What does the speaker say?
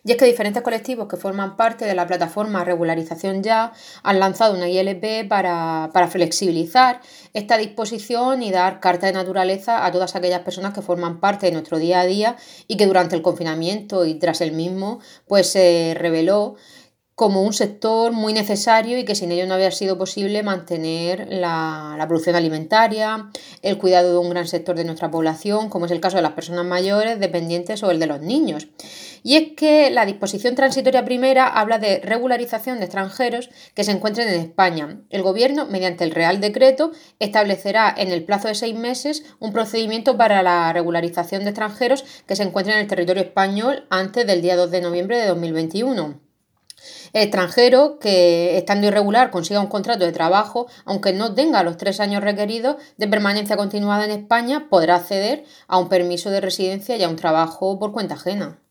Y es que diferentes colectivos que forman parte de la plataforma Regularización Ya han lanzado una ILP para flexibilizar esta disposición y dar carta de naturaleza a todas aquellas personas que forman parte de nuestro día a día y que durante el confinamiento y tras el mismo pues se reveló como un sector muy necesario y que sin ello no había sido posible mantener la producción alimentaria, el cuidado de un gran sector de nuestra población, como es el caso de las personas mayores, dependientes o el de los niños. Y es que la disposición transitoria primera habla de regularización de extranjeros que se encuentren en España. El Gobierno, mediante el Real Decreto, establecerá en el plazo de 6 meses un procedimiento para la regularización de extranjeros que se encuentren en el territorio español antes del día 2 de noviembre de 2021. El extranjero que, estando irregular, consiga un contrato de trabajo, aunque no tenga los 3 años requeridos de permanencia continuada en España, podrá acceder a un permiso de residencia y a un trabajo por cuenta ajena.